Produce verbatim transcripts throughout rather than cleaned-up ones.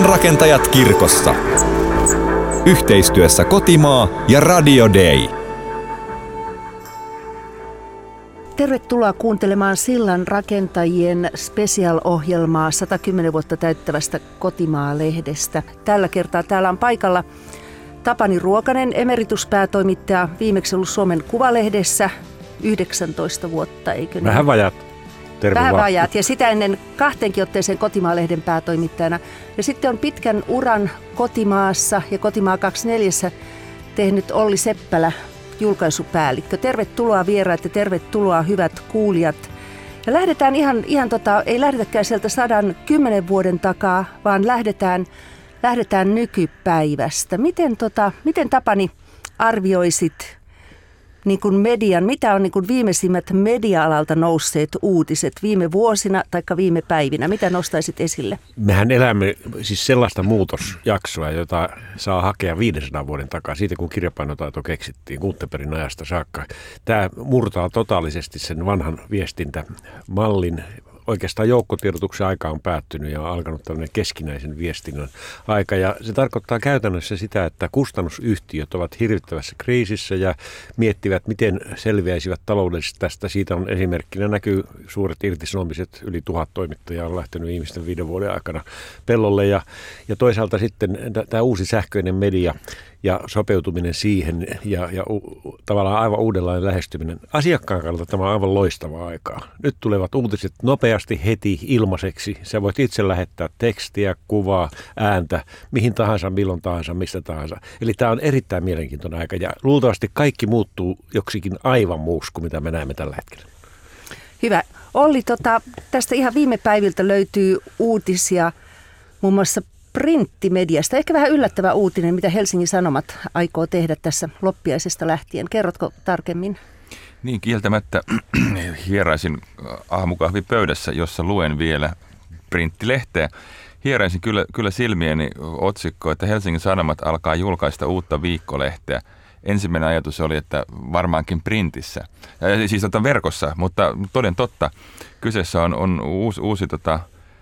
Sillanrakentajat kirkossa. Yhteistyössä Kotimaa ja Radio Day. Tervetuloa kuuntelemaan Sillanrakentajien special-ohjelmaa sata kymmenen vuotta täyttävästä Kotimaa-lehdestä. Tällä kertaa täällä on paikalla Tapani Ruokanen, emerituspäätoimittaja, viimeksi ollut Suomen Kuvalehdessä yhdeksäntoista vuotta, eikö niin? Vähän vajaat. Terve Vähän vaan. vajaat. Ja sitä ennen kahteenkin otteeseen Kotimaa-lehden päätoimittajana. Ja sitten on pitkän uran Kotimaassa ja Kotimaa kaksikymmentäneljä tehnyt Olli Seppälä, julkaisupäällikkö. Tervetuloa vieraat ja tervetuloa hyvät kuulijat. Ja lähdetään ihan, ihan tota, ei lähdetäkään sieltä sadan kymmenen vuoden takaa, vaan lähdetään, lähdetään nykypäivästä. Miten, tota, miten Tapani arvioisit niin kuin median, mitä on niin kuin viimeisimmät media-alalta nousseet uutiset viime vuosina tai viime päivinä? Mitä nostaisit esille? Mehän elämme siis sellaista muutosjaksoa, jota saa hakea viidensadan vuoden takaa, siitä kun kirjapainotaito keksittiin Gutenbergin ajasta saakka. Tämä murtaa totaalisesti sen vanhan viestintämallin. Oikeastaan joukkotiedotuksen aika on päättynyt ja on alkanut tällainen keskinäisen viestinnän aika. Ja se tarkoittaa käytännössä sitä, että kustannusyhtiöt ovat hirvittävässä kriisissä ja miettivät, miten selviäisivät taloudellisesti tästä. Siitä on esimerkkinä näkyy suuret irtisanomiset. Yli tuhat toimittajaa on lähtenyt viimeisten viiden vuoden aikana pellolle. Ja, ja toisaalta sitten tämä uusi sähköinen media ja sopeutuminen siihen ja, ja u, tavallaan aivan uudenlainen lähestyminen. Asiakkaan kannalta tämä on aivan loistavaa aikaa. Nyt tulevat uutiset nopeasti heti ilmaiseksi. Sä voit itse lähettää tekstiä, kuvaa, ääntä, mihin tahansa, milloin tahansa, mistä tahansa. Eli tämä on erittäin mielenkiintoinen aika ja luultavasti kaikki muuttuu joksikin aivan muuksi kuin mitä me näemme tällä hetkellä. Hyvä. Olli, tota, tästä ihan viime päiviltä löytyy uutisia muun muassa printtimediasta. Ehkä vähän yllättävä uutinen, mitä Helsingin Sanomat aikoo tehdä tässä loppiaisesta lähtien. Kerrotko tarkemmin? Niin, kieltämättä hieraisin aamukahvipöydässä, jossa luen vielä printtilehteä. Hieraisin kyllä, kyllä silmieni otsikko, että Helsingin Sanomat alkaa julkaista uutta viikkolehteä. Ensimmäinen ajatus oli, että varmaankin printissä, ja siis tota verkossa, mutta toden totta. Kyseessä on, on uusi, uusi tota,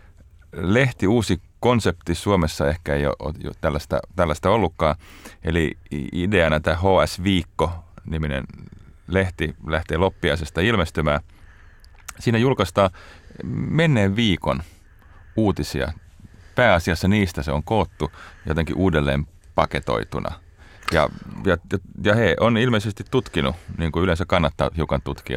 lehti, uusi konsepti. Suomessa ehkä ei ole tällaista, tällaista ollutkaan. Eli ideana tämä H S-viikko-niminen lehti lähtee loppiaisesta ilmestymään. Siinä julkaistaan menneen viikon uutisia. Pääasiassa niistä se on koottu jotenkin uudelleen paketoituna. Ja, ja, ja he on ilmeisesti tutkinut, niin kuin yleensä kannattaa hiukan tutkia,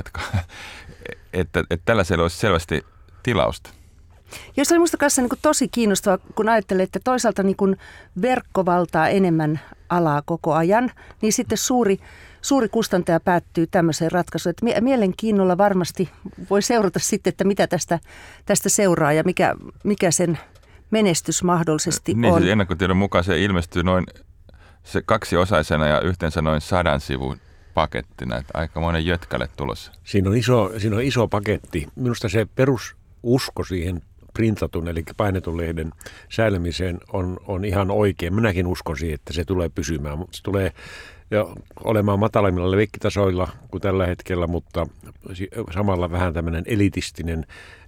että, että tällaisella olisi selvästi tilausta. Jos oli minusta kanssa niin kuin tosi kiinnostavaa, kun ajattelee, että toisaalta niin kuin verkko valtaa enemmän alaa koko ajan, niin sitten suuri, suuri kustantaja päättyy tämmöiseen ratkaisuun. Että mielenkiinnolla varmasti voi seurata sitten, että mitä tästä, tästä seuraa ja mikä, mikä sen menestys mahdollisesti niin, on. Niin, ennakkotiedon mukaan se ilmestyy noin se kaksiosaisena ja yhteensä noin sadan sivun pakettina. Että aikamoinen jötkälle tulossa. Siinä on iso, siinä on iso paketti. Minusta se perususko siihen printatun, eli painetun lehden säilymiseen on, on ihan oikein. Minäkin uskon siihen, että se tulee pysymään. Se tulee jo olemaan matalammilla levikkitasoilla kuin tällä hetkellä, mutta samalla vähän tämmöinen elitistinen.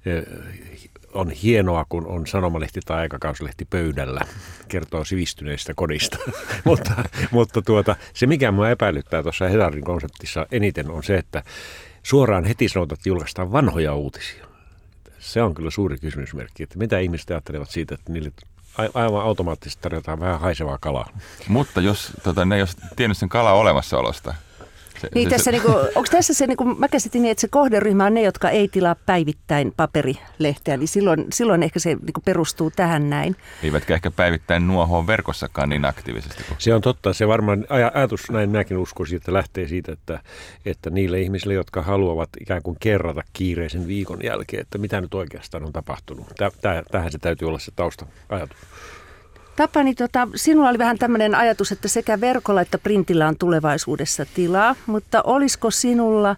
On hienoa, kun on sanomalehti tai aikakauslehti pöydällä, kertoo sivistyneestä kodista. mutta mutta tuota, se, mikä minua epäilyttää tuossa Hesarin konseptissa eniten, on se, että suoraan heti sanotaan, että julkaistaan vanhoja uutisia. Se on kyllä suuri kysymysmerkki, että mitä ihmiset ajattelevat siitä, että niille aivan automaattisesti tarjotaan vähän haisevaa kalaa. Mutta jos tota, ne ei olisi tiennyt sen kalan olemassaolosta. Se, niin se, tässä, se, niinku, onko tässä se, niinku, mä käsitin niin, että se kohderyhmä on ne, jotka ei tilaa päivittäin paperilehteä, niin silloin, silloin ehkä se niinku perustuu tähän näin. Eivätkä ehkä päivittäin nuohoa verkossakaan niin aktiivisesti. Se on totta. Se varmaan ajatus, näin minäkin uskoisin, että lähtee siitä, että, että niille ihmisille, jotka haluavat ikään kuin kerrata kiireisen viikon jälkeen, että mitä nyt oikeastaan on tapahtunut. Tähän se täytyy olla se tausta-ajatus. Tapani, tota, sinulla oli vähän tämmöinen ajatus, että sekä verkolla että printillä on tulevaisuudessa tilaa, mutta olisiko sinulla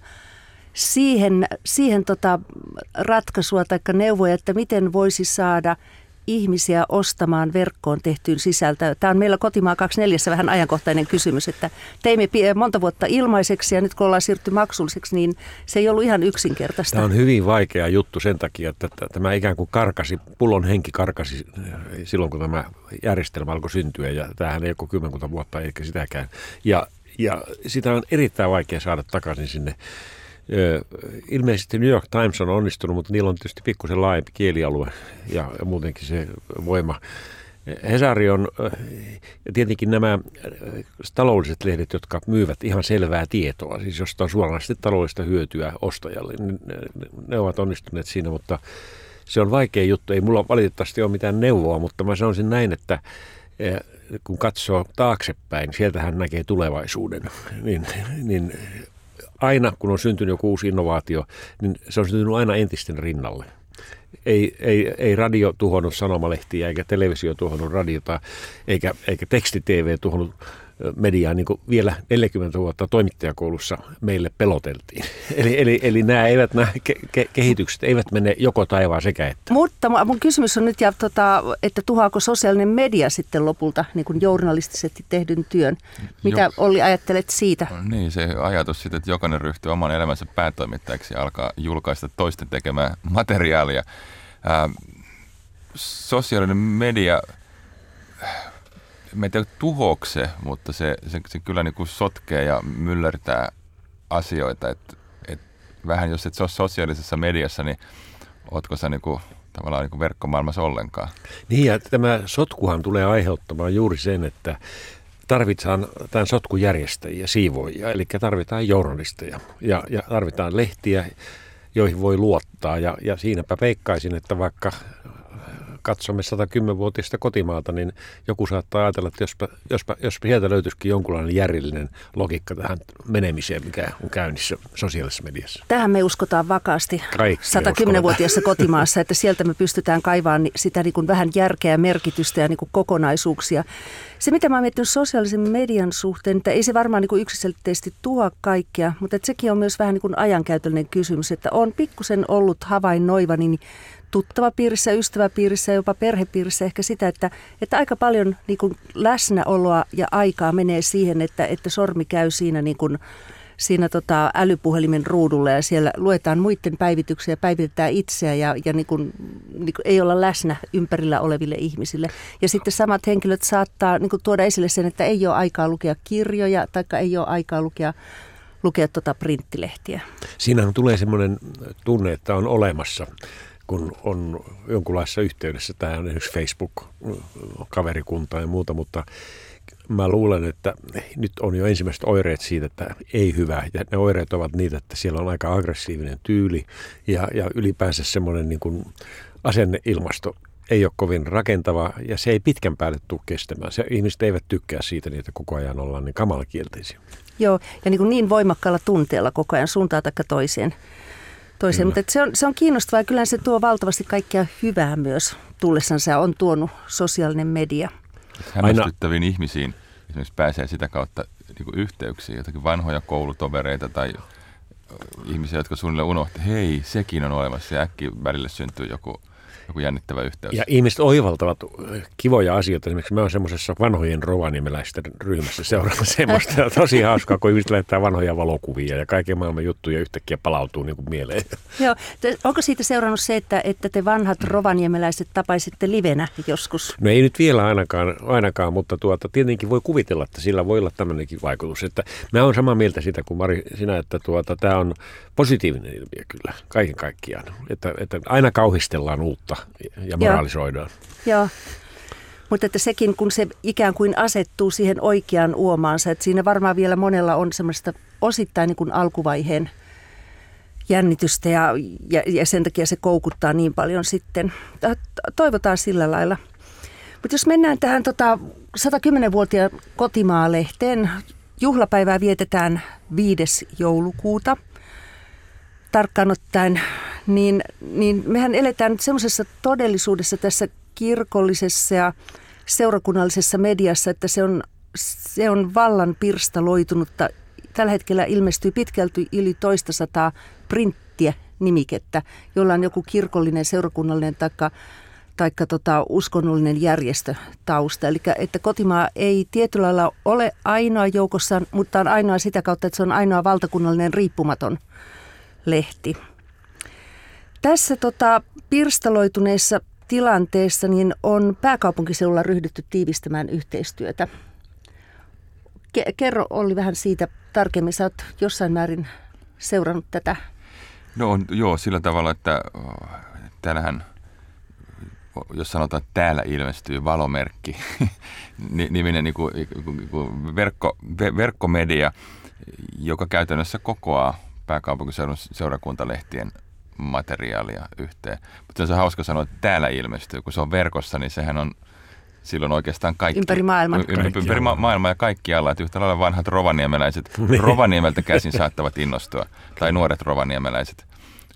siihen, siihen tota ratkaisua tai neuvoja, että miten voisi saada ihmisiä ostamaan verkkoon tehtyyn sisältöön? Tämä on meillä Kotimaa kaksikymmentäneljä vähän ajankohtainen kysymys, että teimme monta vuotta ilmaiseksi ja nyt kun ollaan siirtynyt maksulliseksi, niin se ei ollut ihan yksinkertaista. Tämä on hyvin vaikea juttu sen takia, että tämä ikään kuin karkasi, pullon henki karkasi silloin, kun tämä järjestelmä alkoi syntyä ja tämähän ei ole kymmenkunta vuotta eikä sitäkään. Ja, ja sitä on erittäin vaikea saada takaisin sinne. Ilmeisesti New York Times on onnistunut, mutta niillä on tietysti pikkusen laajempi kielialue ja muutenkin se voima. Hesari on, ja tietenkin nämä taloudelliset lehdet, jotka myyvät ihan selvää tietoa, siis josta on suoranaisesti taloudellista hyötyä ostajalle, niin ne ovat onnistuneet siinä, mutta se on vaikea juttu. Ei mulla valitettavasti ole mitään neuvoa, mutta mä sanoisin näin, että kun katsoo taaksepäin, sieltähän näkee tulevaisuuden, niin, niin aina kun on syntynyt joku uusi innovaatio, niin se on syntynyt aina entisten rinnalle. Ei, ei, ei radio tuhonnut sanomalehtiä, eikä televisio tuhonnut radiota, eikä, eikä teksti-tv tuhonnut mediaa, niin kuin vielä neljäkymmentä vuotta toimittajakoulussa meille peloteltiin. Eli, eli, eli nämä, eivät, nämä ke- ke- kehitykset eivät mene joko taivaan sekä että. Mutta mun kysymys on nyt, ja, tota, että tuhoako sosiaalinen media sitten lopulta niin kuin journalistisesti tehdyn työn? Mitä jo. Olli ajattelet siitä? No niin, se ajatus siitä, että jokainen ryhtyy oman elämänsä päätoimittajaksi ja alkaa julkaista toisten tekemää materiaalia. Ää, sosiaalinen media... Mä en tiedä tuhoako se, mutta se, se, se kyllä niin kuin sotkee ja myllertää asioita. Et, et vähän jos et se ole sosiaalisessa mediassa, niin ootko sä niin kuin, tavallaan niin kuin verkkomaailmassa ollenkaan? Niin ja tämä sotkuhan tulee aiheuttamaan juuri sen, että tarvitaan tämän sotkun järjestäjiä, siivoojia, eli tarvitaan journalisteja ja, ja tarvitaan lehtiä, joihin voi luottaa. Ja, ja siinäpä veikkaisin, että vaikka katsomme satakymmenvuotiaista kotimaata, niin joku saattaa ajatella, että jospa, jospa, jospa sieltä löytyisikin jonkunlainen järjellinen logiikka tähän menemiseen, mikä on käynnissä sosiaalisessa mediassa. Tähän me uskotaan vakaasti satakymmenvuotiaassa kotimaassa, että sieltä me pystytään kaivamaan sitä niin kuin vähän järkeä ja merkitystä ja niin kuin kokonaisuuksia. Se, mitä mä oon miettinyt sosiaalisen median suhteen, että ei se varmaan niin kuin yksiselitteisesti tuo kaikkea, mutta että sekin on myös vähän niin kuin ajankäytöllinen kysymys, että on pikkusen ollut havainnoivani niin tuttavapiirissä, ystäväpiirissä ja jopa perhepiirissä ehkä sitä, että, että aika paljon niin kuin läsnäoloa ja aikaa menee siihen, että, että sormi käy siinä, niin kuin, siinä tota älypuhelimen ruudulla ja siellä luetaan muiden päivityksiä ja päivitetään itseä ja, ja niin kuin, niin kuin ei olla läsnä ympärillä oleville ihmisille. Ja sitten samat henkilöt saattaa niin kuin tuoda esille sen, että ei ole aikaa lukea kirjoja tai ei ole aikaa lukea lukea tota printtilehtiä. Siinähän tulee semmoinen tunne, että on olemassa, kun on jonkunlaisessa yhteydessä, tämä on esimerkiksi Facebook-kaverikunta ja muuta, mutta mä luulen, että nyt on jo ensimmäiset oireet siitä, että ei hyvä. Ja ne oireet ovat niitä, että siellä on aika aggressiivinen tyyli ja, ja ylipäänsä semmoinen niin kuin asenneilmasto ei ole kovin rakentava ja se ei pitkän päälle tule kestämään. Se, ihmiset eivät tykkää siitä, niin että koko ajan ollaan niin kamalakielteisiä. Joo, ja niin, kuin niin voimakkaalla tunteella koko ajan suuntaan taikka toiseen. toiseen. Mutta se on, se on kiinnostavaa ja kyllä se tuo valtavasti kaikkea hyvää myös tullessansa on tuonut sosiaalinen media. Hämmästyttäviin Aina. ihmisiin esimerkiksi pääsee sitä kautta niin kuin yhteyksiin, jotakin vanhoja koulutovereita tai ihmisiä, jotka suunnilleen unohtivat, hei, sekin on olemassa ja äkkiä välille syntyy joku, joku jännittävä yhteys. Ja ihmiset oivaltavat kivoja asioita. Esimerkiksi mä oon semmoisessa vanhojen rovaniemeläisten ryhmässä seuraamassa semmoista. Ja tosi hauskaa, kun ihmiset lähettää vanhoja valokuvia ja kaiken maailman juttuja yhtäkkiä palautuu niin kuin mieleen. Joo. Onko siitä seurannut se, että, että te vanhat rovaniemeläiset tapaisitte livenä joskus? No ei nyt vielä ainakaan, ainakaan mutta tuota, tietenkin voi kuvitella, että sillä voi olla tämmöinenkin vaikutus. Että mä oon samaa mieltä sitä kuin Mari sinä, että tuota, tämä on positiivinen ilmiö kyllä kaiken kaikkiaan. Että, että aina kauhistellaan uutta ja moralisoidaan. Joo, Joo. Mutta että sekin, kun se ikään kuin asettuu siihen oikeaan uomaansa, että siinä varmaan vielä monella on semmoista osittain niin kuin alkuvaiheen jännitystä ja, ja, ja sen takia se koukuttaa niin paljon sitten. Toivotaan sillä lailla. Mutta jos mennään tähän tota, satakymmenvuotiaan Kotimaa-lehteen, juhlapäivää vietetään viides joulukuuta. Tarkkaan ottaen, niin, niin mehän eletään nyt semmoisessa todellisuudessa tässä kirkollisessa ja seurakunnallisessa mediassa, että se on, se on vallan pirstaloitunutta. Tällä hetkellä ilmestyy pitkälti yli toista sataa printtiä nimikettä, jolla on joku kirkollinen, seurakunnallinen taikka, taikka tota uskonnollinen järjestö tausta. Eli että Kotimaa ei tietyllä lailla ole ainoa joukossaan, mutta on ainoa sitä kautta, että se on ainoa valtakunnallinen riippumaton lehti. Tässä tota, pirstaloituneessa tilanteessa niin on pääkaupunkiseudulla ryhdytty tiivistämään yhteistyötä. Ke- kerro Olli vähän siitä tarkemmin. Sä oot jossain määrin seurannut tätä. No on, joo, sillä tavalla, että täällähän, jos sanotaan, että täällä ilmestyy valomerkki, niminen niin kuin, niin kuin verkko, verkkomedia, joka käytännössä kokoaa pääkaupunkiseudun seurakuntalehtien materiaalia yhteen. Mutta se on hauska sanoa, että täällä ilmestyy. Kun se on verkossa, niin sehän on silloin oikeastaan kaikki. Ympäri maailman. Ympäri, ympäri ma- maailmaa ja kaikkialla. Että yhtä lailla vanhat rovaniemeläiset Rovaniemeltä käsin saattavat innostua. Tai nuoret rovaniemeläiset.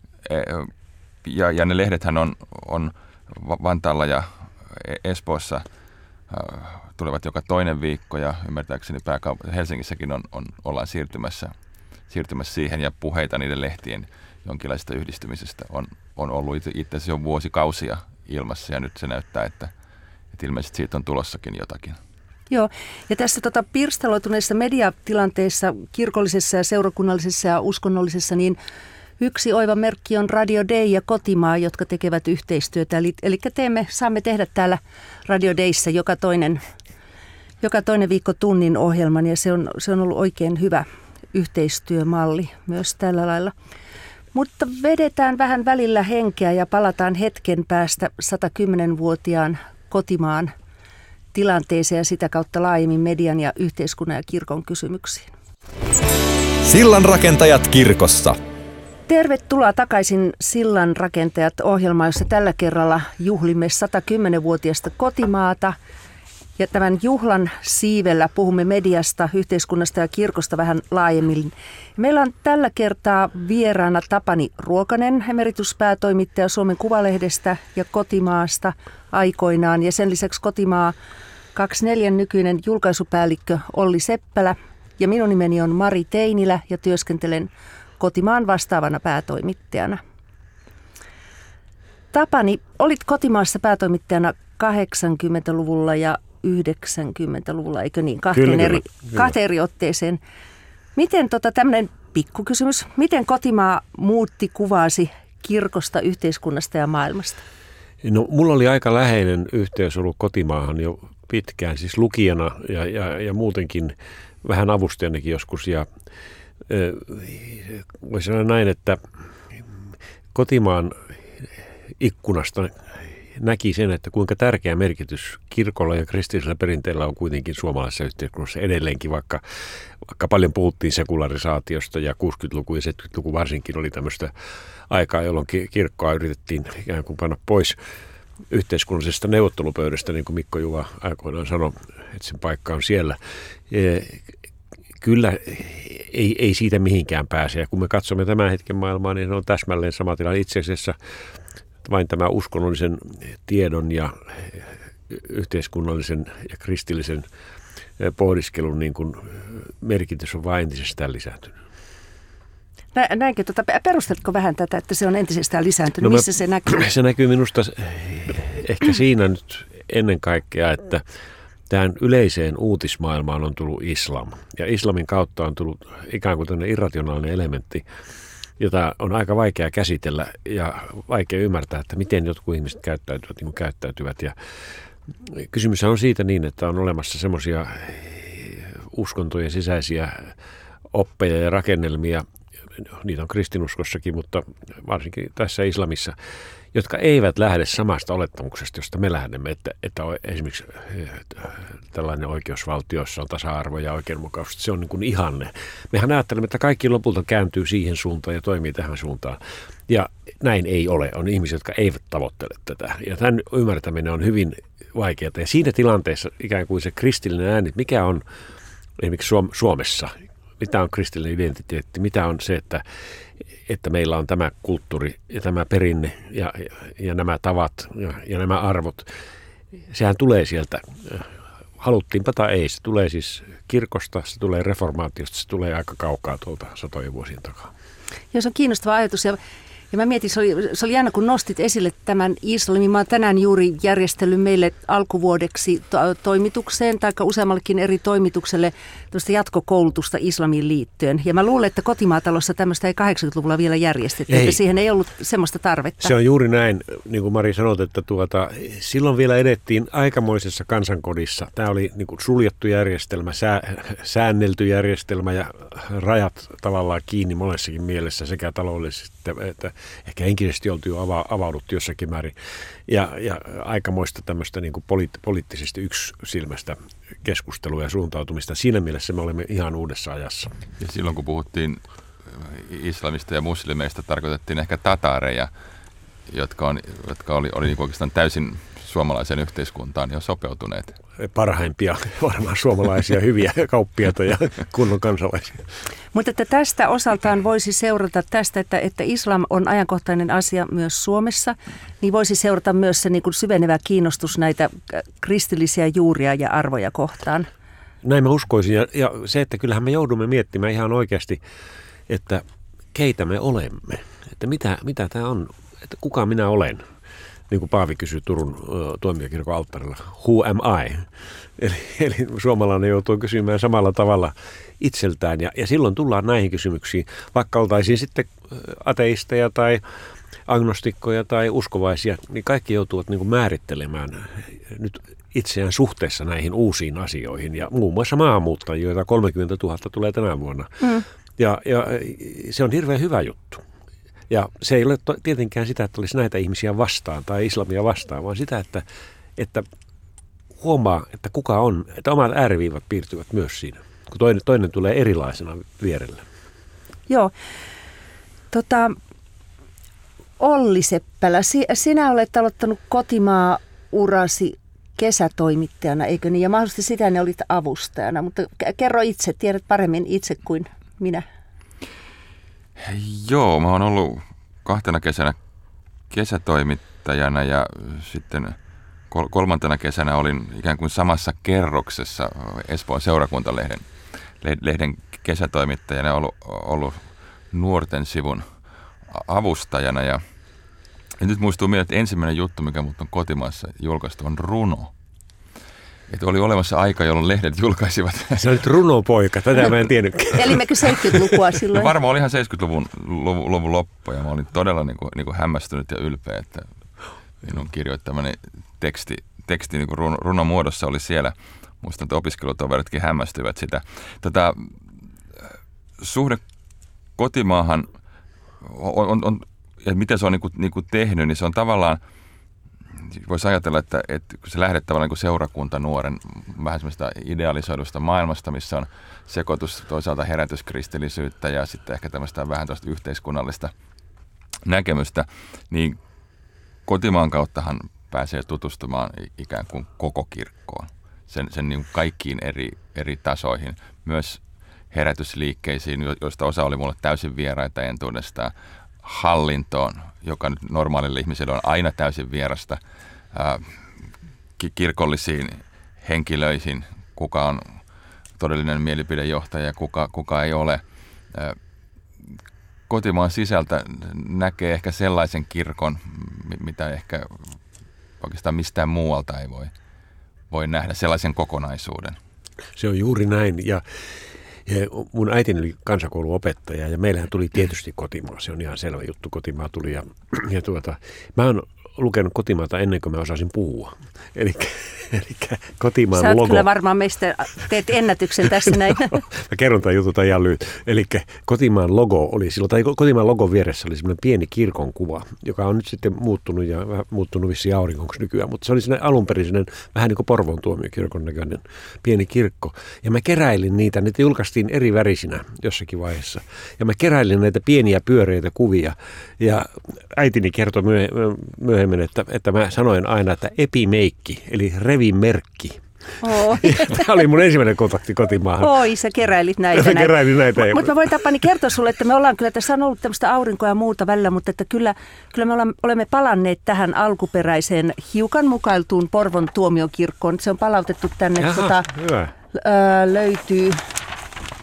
Ja, ja ne lehdethän on, on Vantaalla ja Espoossa äh, tulevat joka toinen viikko. Ja ymmärtääkseni pääkaup- Helsingissäkin on, on, ollaan siirtymässä, siirtymässä siihen. Ja puheita niiden lehtien jonkinlaisesta yhdistymisestä on, on ollut itse, itse asiassa jo vuosikausia ilmassa. Ja nyt se näyttää, että että ilmeisesti siitä on tulossakin jotakin. Joo, ja tässä tota, pirstaloituneessa mediatilanteessa, kirkollisessa ja seurakunnallisessa ja uskonnollisessa, niin yksi oiva merkki on Radio Day ja Kotimaa, jotka tekevät yhteistyötä. Eli, eli teemme, saamme tehdä täällä Radio Dayssä joka toinen, joka toinen viikko tunnin ohjelman, ja se on, se on ollut oikein hyvä yhteistyömalli myös tällä lailla. Mutta vedetään vähän välillä henkeä ja palataan hetken päästä satakymmenvuotiaan Kotimaan tilanteeseen ja sitä kautta laajemmin median ja yhteiskunnan ja kirkon kysymyksiin. Sillanrakentajat kirkossa. Tervetuloa takaisin Sillan rakentajat -ohjelmaan, jossa tällä kerralla juhlimme satakymmenvuotiasta Kotimaata. Ja tämän juhlan siivellä puhumme mediasta, yhteiskunnasta ja kirkosta vähän laajemmin. Meillä on tällä kertaa vieraana Tapani Ruokanen, emerituspäätoimittaja Suomen Kuvalehdestä ja Kotimaasta aikoinaan. Ja sen lisäksi Kotimaa kaksikymmentäneljä nykyinen julkaisupäällikkö Olli Seppälä. Ja minun nimeni on Mari Teinilä ja työskentelen Kotimaan vastaavana päätoimittajana. Tapani, olit Kotimaassa päätoimittajana kahdeksankymmentäluvulla ja yhdeksänkymmentäluvulla, eikö niin? Kahteen, kyllä, eri, kyllä. kahteen eri otteeseen. Miten tota, tämmöinen pikkukysymys, miten Kotimaa muutti kuvaasi kirkosta, yhteiskunnasta ja maailmasta? No, mulla oli aika läheinen yhteys ollut Kotimaahan jo pitkään, siis lukijana ja, ja, ja muutenkin vähän avustajanakin joskus. Ja äh, voisi sanoa näin, että Kotimaan ikkunasta näki sen, että kuinka tärkeä merkitys kirkolla ja kristillisellä perinteellä on kuitenkin suomalaisessa yhteiskunnassa edelleenkin, vaikka, vaikka paljon puhuttiin sekularisaatiosta ja kuusikymmentäluku ja seitsemänkymmentäluku varsinkin oli tämmöistä aikaa, jolloin kirkkoa yritettiin ikään kuin panna pois yhteiskunnallisesta neuvottelupöydästä, niin kuin Mikko Juva aikoinaan sanoi, että sen paikka on siellä. Kyllä ei, ei siitä mihinkään pääse, ja kun me katsomme tämän hetken maailmaa, niin on täsmälleen sama tilanne. Itse asiassa vain tämä uskonnollisen tiedon ja yhteiskunnallisen ja kristillisen pohdiskelun niin kuin merkitys on vain entisestään lisääntynyt. Näinkö, tuota, perustelitko vähän tätä, että se on entisestään lisääntynyt? No missä mä, se näkyy? Se näkyy minusta ehkä siinä nyt ennen kaikkea, että tähän yleiseen uutismaailmaan on tullut islam. Ja islamin kautta on tullut ikään kuin tämmöinen irrationaalinen elementti, jota on aika vaikea käsitellä ja vaikea ymmärtää, että miten jotkut ihmiset käyttäytyvät niin kuin käyttäytyvät. Ja kysymys on siitä niin, että on olemassa semmoisia uskontojen sisäisiä oppeja ja rakennelmia, niitä on kristinuskossakin, mutta varsinkin tässä islamissa, jotka eivät lähde samasta olettamuksesta, josta me lähdemme, että, että esimerkiksi tällainen oikeusvaltiossa on tasa-arvo ja oikeudenmukaisuus. Se on niin kuin ihanne. Mehän ajattelemme, että kaikki lopulta kääntyy siihen suuntaan ja toimii tähän suuntaan. Ja näin ei ole. On ihmisiä, jotka eivät tavoittele tätä. Ja tämän ymmärtäminen on hyvin vaikeaa. Ja siinä tilanteessa ikään kuin se kristillinen ääni, mikä on esimerkiksi Suomessa, mitä on kristillinen identiteetti, mitä on se, että että meillä on tämä kulttuuri ja tämä perinne ja, ja, ja nämä tavat ja, ja nämä arvot. Sehän tulee sieltä, haluttiinpa tai ei, se tulee siis kirkosta, se tulee reformaatiosta, se tulee aika kaukaa tuolta satojen vuosien takaa. Joo, se on kiinnostava ajatus ja, Ja mä mietin, se oli, se oli jännä, kun nostit esille tämän islamin. Mä oon tänään juuri järjestellyt meille alkuvuodeksi to- toimitukseen, tai useammallekin eri toimitukselle tällaista jatkokoulutusta islamiin liittyen. Ja mä luulen, että Kotimaatalossa tämmöistä ei kahdeksankymmentäluvulla vielä järjestetty, ei. Että siihen ei ollut semmoista tarvetta. Se on juuri näin, niin kuin Mari sanot, että tuota, silloin vielä edettiin aikamoisessa kansankodissa. Tämä oli niin kuin suljettu järjestelmä, sää, säännelty järjestelmä ja rajat tavallaan kiinni monessakin mielessä sekä taloudellisesti että ehkä henkisesti oltiin jo ava, avauduttu jossakin määrin. Ja, ja aikamoista tämmöistä niin kuin poliitt, poliittisesti yksisilmäistä keskustelua ja suuntautumista. Siinä mielessä me olemme ihan uudessa ajassa. Ja silloin kun puhuttiin islamista ja muslimeista, tarkoitettiin ehkä tataareja, jotka, on, jotka oli, oli niin oikeastaan täysin suomalaiseen yhteiskuntaan jo sopeutuneet. Parhaimpia varmaan suomalaisia hyviä kauppiaita ja kunnon kansalaisia. Mutta että tästä osaltaan voisi seurata tästä, että, että islam on ajankohtainen asia myös Suomessa, niin voisi seurata myös se niin kuin syvenevä kiinnostus näitä kristillisiä juuria ja arvoja kohtaan. Näin mä uskoisin. Ja, ja se, että kyllähän me joudumme miettimään ihan oikeasti, että keitä me olemme, että mitä, mitä tämä on, että kuka minä olen. Niin kuin Paavi kysyi Turun uh, tuomiokirkon alttarilla, who am I? Eli, eli suomalainen joutuu kysymään samalla tavalla itseltään. Ja, ja silloin tullaan näihin kysymyksiin, vaikka oltaisiin sitten ateisteja tai agnostikkoja tai uskovaisia, niin kaikki joutuvat niin kuin määrittelemään nyt itseään suhteessa näihin uusiin asioihin. Ja muun muassa maahanmuuttajia, joita kolmekymmentätuhatta tulee tänä vuonna. Mm. Ja, ja se on hirveän hyvä juttu. Ja se ei ole tietenkään sitä, että olisi näitä ihmisiä vastaan tai islamia vastaan, vaan sitä, että, että huomaa, että kuka on, että omat ääriviivat piirtyvät myös siinä, kun toinen, toinen tulee erilaisena vierelle. Joo. Tota, Olli Seppälä, sinä olet aloittanut Kotimaa-urasi kesätoimittajana, eikö niin? Ja mahdollisesti sitä ne olit avustajana, mutta kerro itse, tiedät paremmin itse kuin minä. Joo, mä oon ollut kahtena kesänä kesätoimittajana ja sitten kol- kolmantena kesänä olin ikään kuin samassa kerroksessa Espoon seurakuntalehden lehden kesätoimittajana, ollut, ollut nuorten sivun avustajana ja, ja nyt muistuu mieleen, että ensimmäinen juttu, mikä mut on Kotimaassa julkaistu, on runo. Että oli olemassa aika, jolloin lehdet julkaisivat. Se olit runopoika, tätä mä en tiennytkään. Elimmekö seitsemänkymmentälukua silloin? No varmaan oli ihan seitsemänkymmentäluvun luvun, luvun loppu ja mä olin todella niin kuin, niin kuin hämmästynyt ja ylpeä, että minun kirjoittamani teksti, teksti niin kuin run, runon muodossa oli siellä. Muistan, että opiskelutoveritkin hämmästyivät sitä. Tätä suhde kotimaahan, on, on, on, ja miten se on niin kuin, niin kuin tehnyt, niin se on tavallaan, voisi ajatella, että, että kun se lähdet tavallaan niin kuin seurakuntanuoren vähän semmoista idealisoidusta maailmasta, missä on sekoitus toisaalta herätyskristillisyyttä ja sitten ehkä tämmöistä vähän tämmöistä yhteiskunnallista näkemystä, niin Kotimaan kauttahan pääsee tutustumaan ikään kuin koko kirkkoon, sen, sen niin kuin kaikkiin eri, eri tasoihin, myös herätysliikkeisiin, joista osa oli mulle täysin vieraita entuudestaan, hallintoon, joka nyt normaalille ihmiselle on aina täysin vierasta, ää, kirkollisiin henkilöihin, kuka on todellinen mielipidejohtaja ja kuka, kuka ei ole. Ää, Kotimaan sisältä näkee ehkä sellaisen kirkon, mitä ehkä oikeastaan mistään muualta ei voi, voi nähdä, sellaisen kokonaisuuden. Se on juuri näin ja Ja mun äitini oli kansakouluopettaja ja meillähän tuli tietysti Kotimaa. Se on ihan selvä juttu, Kotimaa tuli. Ja, ja tuota, mä oon lukenut Kotimaata ennen kuin mä osasin puhua. Eli Kotimaan Sä oot logo. kyllä varmaan meistä teet ennätyksen tässä näin. Mä kerron tämän jutun ihan lyhyt. Eli Kotimaan logo oli silloin, tai Kotimaan logon vieressä oli semmoinen pieni kirkon kuva, joka on nyt sitten muuttunut ja muuttunut vissiin aurinkoksi nykyään. Mutta se oli sellainen alunperin vähän niin kuin Porvoon tuomiokirkon näköinen pieni kirkko. Ja mä keräilin niitä, niitä julkaistiin eri värisinä jossakin vaiheessa. Ja mä keräilin näitä pieniä pyöreitä kuvia. Ja äitini kertoi myöhemmin, että, että mä sanoin aina, että epimeikki, eli revimerkki. Oh. Tämä oli mun ensimmäinen kontakti Kotimaahan. Oi, sä keräilit näitä. Sä keräilin näitä. Mutta mä voin Tapani kertoa sulle, että me ollaan kyllä, tässä on ollut tämmöistä aurinkoa ja muuta välillä, mutta että kyllä, kyllä me olemme palanneet tähän alkuperäiseen hiukan mukailtuun Porvon tuomiokirkkoon. Se on palautettu tänne, Jaha, tota, hyvä. Ö, löytyy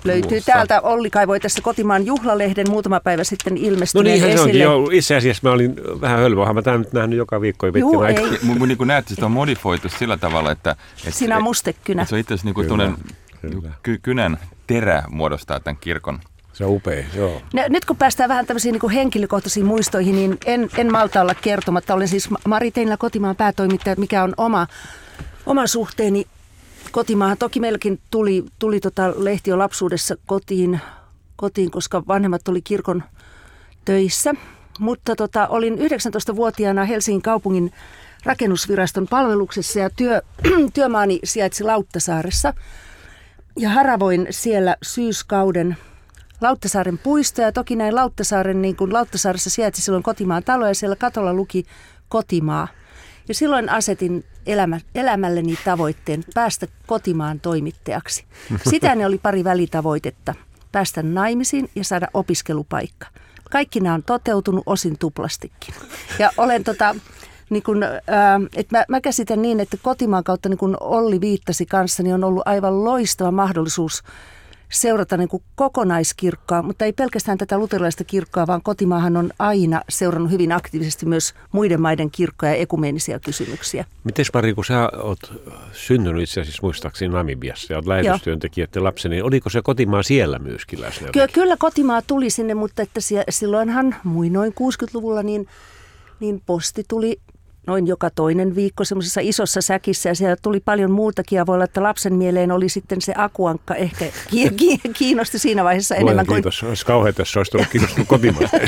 löytyy Muussa. täältä. Olli kaivoi tässä Kotimaan juhlalehden muutama päivä sitten No ilmestyneen niinhän se onkin esille. jo. Itse asiassa mä olin vähän hölmöä. Mä tämän nyt nähnyt joka viikko. Juu, ei. Niin kuin näette, sitä on modifoitu sillä tavalla, että... että Sinä on mustekynä. että se on itse asiassa niin kuin Kyllä. ky- kynän terä muodostaa tämän kirkon. Se on upea, joo. Nyt kun päästään vähän tämmöisiin niin kuin henkilökohtaisiin muistoihin, niin en, en malta olla kertomatta. Olen siis Mari Teinilä, Kotimaan päätoimittaja, mikä on oma, oma suhteeni Kotimaahan. Toki meilläkin tuli, tuli tota lehti jo lapsuudessa kotiin, kotiin, koska vanhemmat oli kirkon töissä. Mutta tota, olin yhdeksäntoistavuotiaana Helsingin kaupungin rakennusviraston palveluksessa ja työ, työmaani sijaitsi Lauttasaaressa. Ja haravoin siellä syyskauden Lauttasaaren puisto ja toki näin Lauttasaaren, niin kuin Lauttasaaressa sijaitsi silloin Kotimaan talo ja siellä katolla luki Kotimaa. Ja silloin asetin elämä, elämälleni tavoitteen päästä Kotimaan toimittajaksi. Sitä ne oli pari välitavoitetta. Päästä naimisiin ja saada opiskelupaikka. Kaikki nämä on toteutunut osin tuplastikin. Ja olen tota, niin kun, äh, että mä, mä käsitän niin, että Kotimaan kautta, niin kuin Olli viittasi kanssa, niin on ollut aivan loistava mahdollisuus seurata niin kuin kokonaiskirkkoa, mutta ei pelkästään tätä luterilaista kirkkoa, vaan Kotimaahan on aina seurannut hyvin aktiivisesti myös muiden maiden kirkkoja ja ekumeenisia kysymyksiä. Mites Mari, kun sä oot syntynyt itse asiassa muistaakseni Namibiassa ja oot lähetystyöntekijöiden lapsi, niin oliko se Kotimaa siellä myöskin läsnä? Kyllä, kyllä Kotimaa tuli sinne, mutta että silloinhan muinoin kuusikymmentäluvulla niin, niin posti tuli noin joka toinen viikko semmoisessa isossa säkissä ja siellä tuli paljon muutakin ja voi olla, että lapsen mieleen oli sitten se akuankka ehkä kiinnosti siinä vaiheessa Luen enemmän kuin... Kiitos, olisi kauheata, jos olisi tullut kiinnostunut Kotimaasta.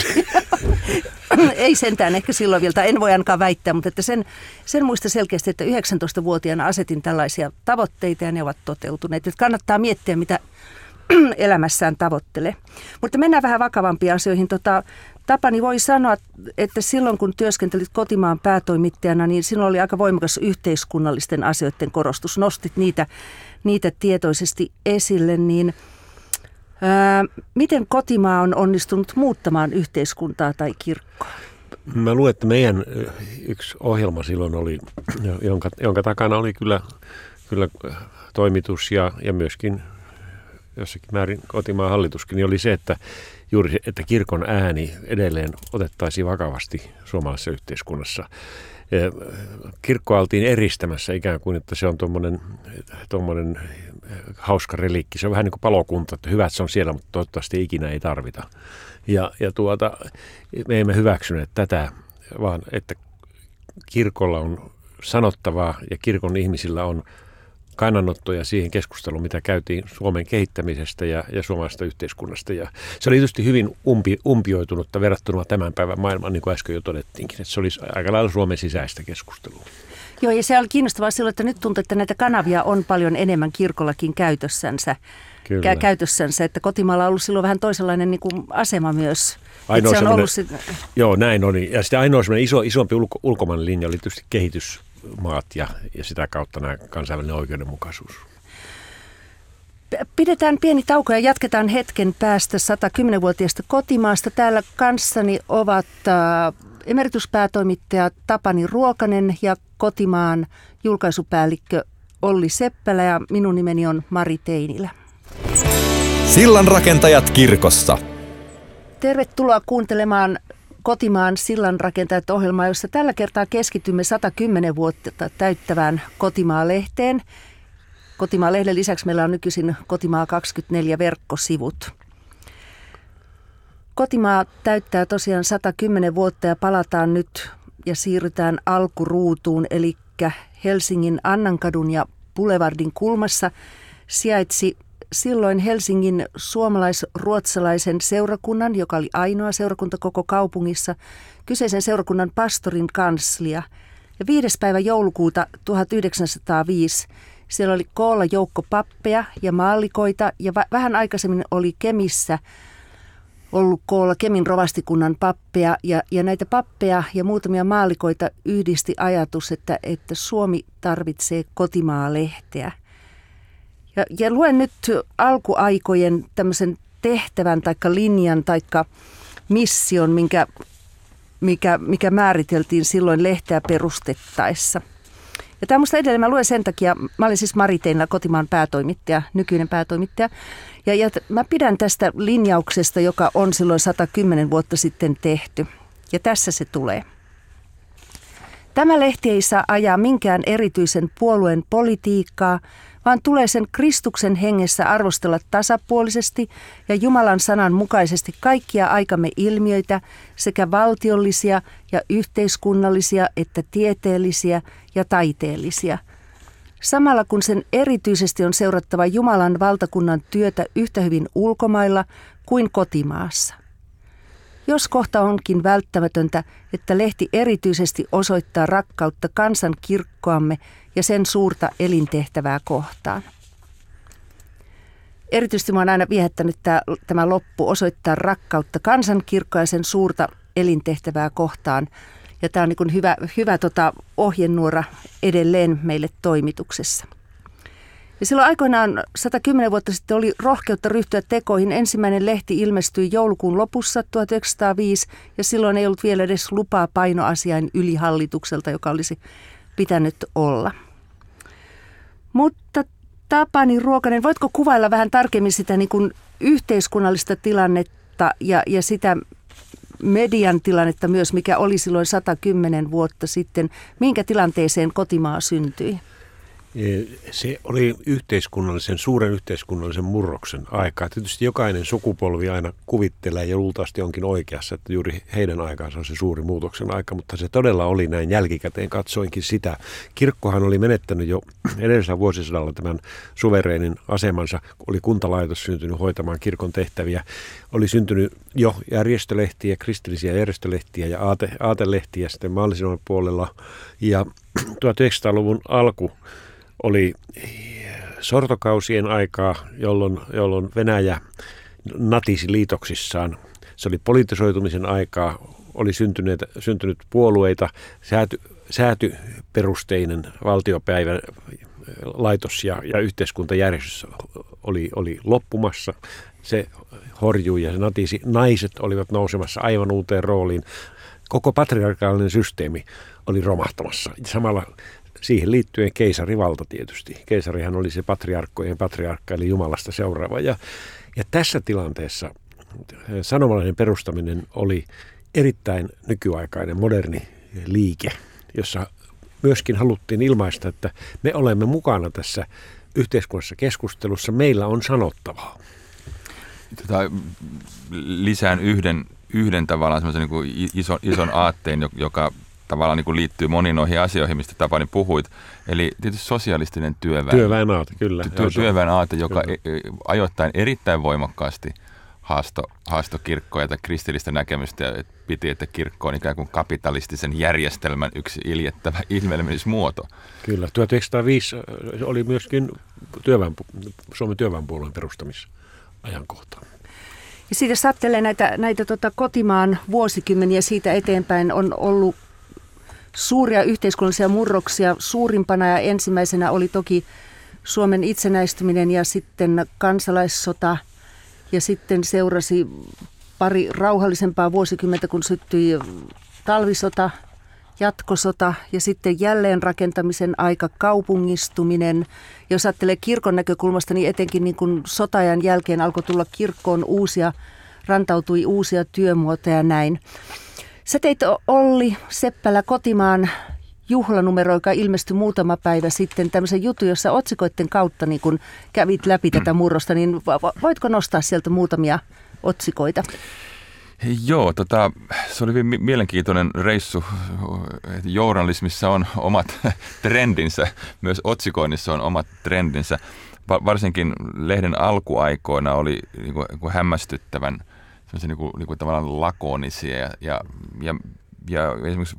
Ei sentään ehkä silloin vielä, en voi ainakaan väittää, mutta että sen, sen muista selkeästi, että yhdeksäntoistavuotiaana asetin tällaisia tavoitteita ja ne ovat toteutuneet. Että kannattaa miettiä, mitä elämässään tavoittelee. Mutta mennään vähän vakavampiin asioihin. Tota, Tapani voi sanoa, että silloin kun työskentelit Kotimaan päätoimittajana, niin silloin oli aika voimakas yhteiskunnallisten asioiden korostus. Nostit niitä, niitä tietoisesti esille, niin ää, miten Kotimaa on onnistunut muuttamaan yhteiskuntaa tai kirkkoa? Mä luulen, että meidän yksi ohjelma silloin oli, jonka, jonka takana oli kyllä, kyllä toimitus ja, ja myöskin jossakin määrin Kotimaan hallituskin, niin oli se, että juuri se, että kirkon ääni edelleen otettaisiin vakavasti suomalaisessa yhteiskunnassa. Kirkkoa oltiin eristämässä ikään kuin, että se on tuommoinen, tuommoinen hauska relikki. Se on vähän niin kuin palokunta, että hyvä, että se on siellä, mutta toivottavasti ikinä ei tarvita. Ja, ja tuota, me emme hyväksyneet tätä, vaan että kirkolla on sanottavaa ja kirkon ihmisillä on kannanottoja siihen keskusteluun, mitä käytiin Suomen kehittämisestä ja, ja suomalaisesta yhteiskunnasta. Ja se oli tietysti hyvin umpi, umpioitunutta verrattuna tämän päivän maailmaan, niin kuin äsken jo todettiinkin, että se olisi aika lailla Suomen sisäistä keskustelua. Joo, ja se oli kiinnostavaa silloin, että nyt tuntuu, että näitä kanavia on paljon enemmän kirkollakin käytössänsä. Kä- käytössänsä, että Kotimaalla on ollut silloin vähän toisenlainen niin kuin asema myös. Ainoa se on ollut sit... Joo, näin oli. Ja sitten ainoa iso, isompi ulko, ulkomainen linja oli tietysti kehitys. Maat ja, ja sitä kautta nämä kansainvälinen oikeudenmukaisuus. Pidetään pieni tauko ja jatketaan hetken päästä satakymmenvuotiaasta Kotimaasta. Täällä kanssani ovat äh, emerituspäätoimittaja Tapani Ruokanen ja Kotimaan julkaisupäällikkö Olli Seppälä ja minun nimeni on Mari Teinilä. Sillanrakentajat kirkossa. Tervetuloa kuuntelemaan Kotimaan sillanrakentajat -ohjelmaa, jossa tällä kertaa keskitymme satakymmentä vuotta täyttävään Kotimaa-lehteen. Kotimaa-lehden lisäksi meillä on nykyisin Kotimaa kaksikymmentäneljä verkkosivut. Kotimaa täyttää tosiaan satakymmentä vuotta ja palataan nyt ja siirrytään alkuruutuun, eli Helsingin Annankadun ja Boulevardin kulmassa sijaitsi silloin Helsingin suomalais-ruotsalaisen seurakunnan, joka oli ainoa seurakunta koko kaupungissa, kyseisen seurakunnan pastorin kanslia. Ja viides päivä joulukuuta tuhatyhdeksänsataaviisi siellä oli koolla joukko pappeja ja maallikoita ja va- vähän aikaisemmin oli Kemissä ollut koolla Kemin rovastikunnan pappeja ja, ja näitä pappeja ja muutamia maallikoita yhdisti ajatus, että, että Suomi tarvitsee Kotimaa-lehteä. Ja, ja luen nyt alkuaikojen tämmöisen tehtävän taikka linjan taikka mission, minkä, mikä, mikä määriteltiin silloin lehteä perustettaessa. Ja tämä musta edelleen, mä luen sen takia, mä olin siis Mariteinilla kotimaan päätoimittaja, nykyinen päätoimittaja. Ja, ja mä pidän tästä linjauksesta, joka on silloin sata kymmenen vuotta sitten tehty. Ja tässä se tulee. Tämä lehti ei saa ajaa minkään erityisen puolueen politiikkaa, vaan tulee sen Kristuksen hengessä arvostella tasapuolisesti ja Jumalan sanan mukaisesti kaikkia aikamme ilmiöitä, sekä valtiollisia ja yhteiskunnallisia että tieteellisiä ja taiteellisia. Samalla kun sen erityisesti on seurattava Jumalan valtakunnan työtä yhtä hyvin ulkomailla kuin kotimaassa. Jos kohta onkin välttämätöntä, että lehti erityisesti osoittaa rakkautta kansan kirkkoamme ja sen suurta elintehtävää kohtaan. Erityisesti minua on aina viehättänyt tämä, tämä loppu, osoittaa rakkautta kansan kirkkoa ja sen suurta elintehtävää kohtaan. Ja tämä on niin kuin hyvä, hyvä tota ohjenuora edelleen meille toimituksessa. Ja silloin aikoinaan sata kymmenen vuotta sitten oli rohkeutta ryhtyä tekoihin. Ensimmäinen lehti ilmestyi joulukuun lopussa tuhatyhdeksänsataaviisi ja silloin ei ollut vielä edes lupaa painoasiain ylihallitukselta, joka olisi pitänyt olla. Mutta Tapani Ruokanen, voitko kuvailla vähän tarkemmin sitä niin kuin yhteiskunnallista tilannetta ja, ja sitä median tilannetta myös, mikä oli silloin sata kymmenen vuotta sitten? Minkä tilanteeseen kotimaa syntyi? Se oli yhteiskunnallisen, suuren yhteiskunnallisen murroksen aika. Tietysti jokainen sukupolvi aina kuvittelee ja luultavasti onkin oikeassa, että juuri heidän aikaansa on se suuri muutoksen aika, mutta se todella oli näin jälkikäteen. Katsoinkin sitä. Kirkkohan oli menettänyt jo edellisellä vuosisadalla tämän suvereenin asemansa. Oli kuntalaitos syntynyt hoitamaan kirkon tehtäviä. Oli syntynyt jo järjestölehtiä, kristillisiä järjestölehtiä ja aate, aatelehtiä sitten maallisella puolella. Ja tuhatyhdeksänsataaluvun alku oli sortokausien aikaa, jolloin, jolloin Venäjä natisi liitoksissaan. Se oli politisoitumisen aikaa, oli syntyneet, syntynyt puolueita, sääty, säätyperusteinen valtiopäivän laitos ja, ja yhteiskuntajärjestys oli, oli loppumassa. Se horjui ja se natisi. Naiset olivat nousemassa aivan uuteen rooliin. Koko patriarkaalinen systeemi oli romahtamassa. Samalla siihen liittyen keisarivalta tietysti. Keisarihan oli se patriarkkojen patriarkka, eli Jumalasta seuraava. Ja, ja tässä tilanteessa sanomalehden perustaminen oli erittäin nykyaikainen, moderni liike, jossa myöskin haluttiin ilmaista, että me olemme mukana tässä yhteiskunnassa keskustelussa, meillä on sanottavaa. Tota, lisään yhden, yhden tavallaan semmoisen niin kuin ison, ison aatteen, joka tavallaan niin kuin liittyy moniin noihin asioihin, mistä Tapani puhuit. Eli tietysti sosialistinen työväen. Työväen aate, kyllä. Työ, työväen aate, joka kyllä. ajoittain erittäin voimakkaasti haasto, haasto kirkkoa ja kristillistä näkemystä ja piti, että kirkko on ikään kuin kapitalistisen järjestelmän yksi iljettävä ilmenemismuoto. Kyllä. tuhatyhdeksänsataaviisi oli myöskin työväen, Suomen työväenpuolueen perustamisajankohta. Ja siitä sattelee näitä, näitä tota kotimaan vuosikymmeniä siitä eteenpäin on ollut suuria yhteiskunnallisia murroksia. Suurimpana ja ensimmäisenä oli toki Suomen itsenäistyminen ja sitten kansalaissota. Ja sitten seurasi pari rauhallisempaa vuosikymmentä, kun syttyi talvisota, jatkosota ja sitten jälleenrakentamisen aika, kaupungistuminen. Jos ajattelee kirkon näkökulmasta, niin etenkin niin kuin sotajan jälkeen alkoi tulla kirkkoon uusia, rantautui uusia työmuotoja ja näin. Sä teit Olli Seppälä kotimaan juhlanumero, joka ilmestyi muutama päivä sitten, tämmöisen jutun, jossa otsikoiden kautta niin kun kävit läpi tätä murrosta, niin voitko nostaa sieltä muutamia otsikoita? Joo, tota, se oli hyvin mielenkiintoinen reissu. Journalismissa on omat trendinsä, myös otsikoinnissa on omat trendinsä. Varsinkin lehden alkuaikoina oli niin kuin, niin kuin hämmästyttävän niin kuin, niin kuin tavallaan lakonisia ja, ja, ja, ja esimerkiksi